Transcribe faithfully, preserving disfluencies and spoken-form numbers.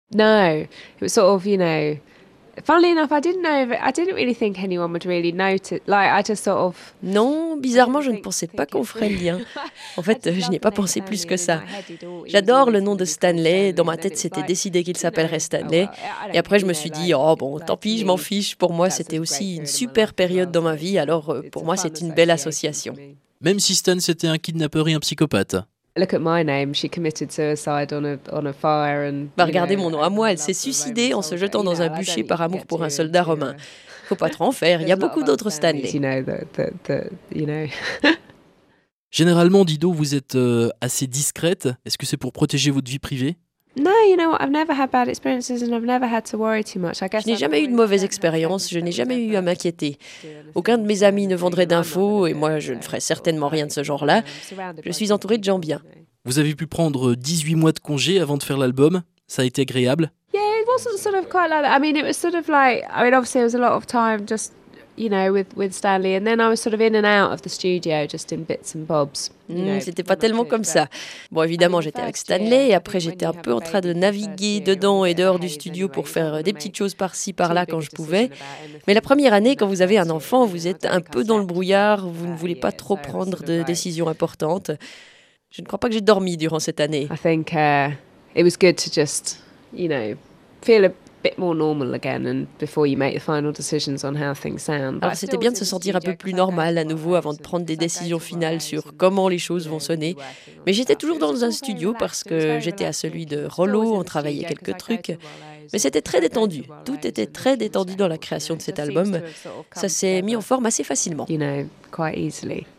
No, it was sort of, you know, funnily enough, I didn't know if I didn't really think anyone would really notice. Like, I just sort of. Non, bizarrement, je ne pensais pas qu'on ferait le lien. En fait, je n'y ai pas pensé plus que ça. J'adore le nom de Stanley. Dans ma tête, c'était décidé qu'il s'appellerait Stanley. Et après, je me suis dit, oh bon, tant pis, je m'en fiche. Pour moi, c'était aussi une super période dans ma vie. Alors, pour moi, c'est une belle association. Même si Stan, c'était un kidnappeur et un psychopathe. Look at my name, she committed suicide on a, on a fire and, bah, regardez mon nom à moi, elle s'est suicidée en se jetant dans un bûcher par amour pour un soldat romain. Faut pas trop en faire, il y a beaucoup d'autres Stanley. Généralement, Dido, vous êtes euh, assez discrète. Est-ce que c'est pour protéger votre vie privée? No, you know what, I've never had bad experiences and I've never had to worry too much. I guess je n'ai jamais eu de mauvaise expérience, je n'ai jamais eu à m'inquiéter. Aucun de mes amis ne vendrait d'infos et moi je ne ferais certainement rien de ce genre-là. Je suis entourée de gens bien. Vous avez pu prendre dix-huit mois de congé avant de faire l'album. Ça a été agréable? Yeah, it wasn't sort of quite like that. I mean, it was sort of like, I mean, obviously it was a lot of time just, you know, with, with Stanley. And then I was sort of in and out of the studio, just in bits and bobs. Mmh, c'était pas tellement comme ça. Bon, évidemment, j'étais avec Stanley et après, j'étais un peu en train de naviguer dedans et dehors du studio pour faire des petites choses par-ci, par-là quand je pouvais. Mais la première année, quand vous avez un enfant, vous êtes un peu dans le brouillard, vous ne voulez pas trop prendre de décisions importantes. Je ne crois pas que j'ai dormi durant cette année. I think uh, it was good to just, you know, feel a bit more normal again and before you make the final decisions on how things sound. Alors c'était bien de se sentir un peu plus normal à nouveau avant de prendre des décisions finales sur comment les choses vont sonner. Mais j'étais toujours dans un studio parce que j'étais à celui de Rollo, on travaillait quelques trucs. Mais c'était très détendu. Tout était très détendu dans la création de cet album. Ça s'est mis en forme assez facilement. You know, quite easily.